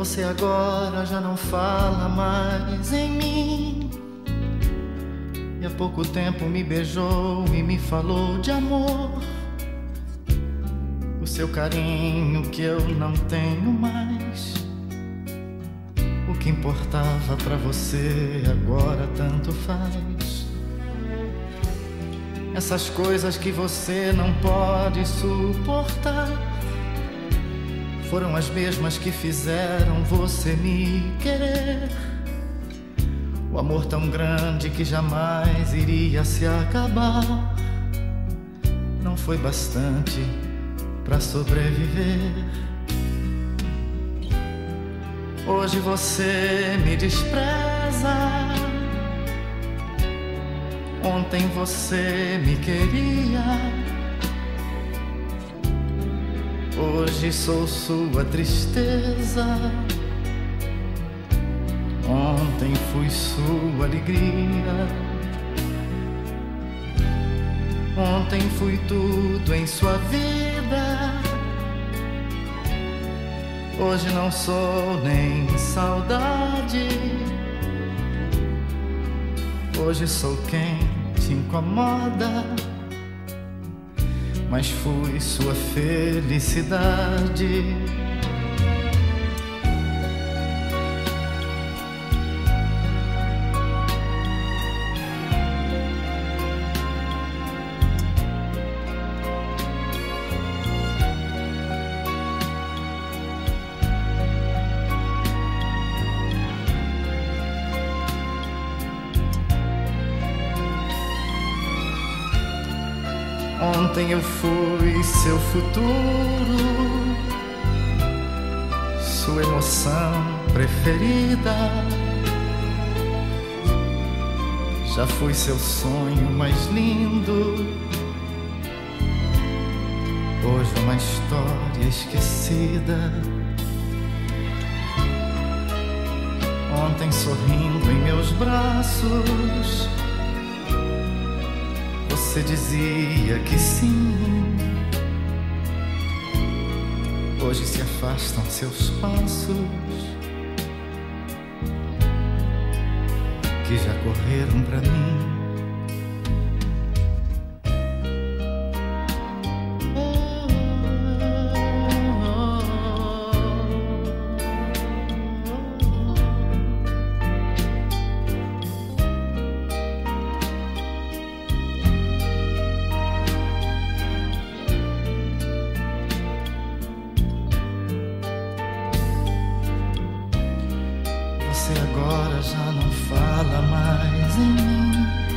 Você agora já não fala mais em mim. E há pouco tempo me beijou e me falou de amor. O seu carinho que eu não tenho mais. O que importava pra você agora tanto faz. Essas coisas que você não pode suportar foram as mesmas que fizeram você me querer. O amor tão grande que jamais iria se acabar não foi bastante pra sobreviver. Hoje você me despreza. Ontem você me queria. Hoje sou sua tristeza. Ontem fui sua alegria. Ontem fui tudo em sua vida. Hoje não sou nem saudade. Hoje sou quem te incomoda. Mas fui sua felicidade. Ontem eu fui seu futuro, sua emoção preferida. Já fui seu sonho mais lindo. Hoje uma história esquecida. Ontem sorrindo em meus braços, você dizia que sim. Hoje se afastam seus passos, que já correram pra mim. Você agora já não fala mais em mim.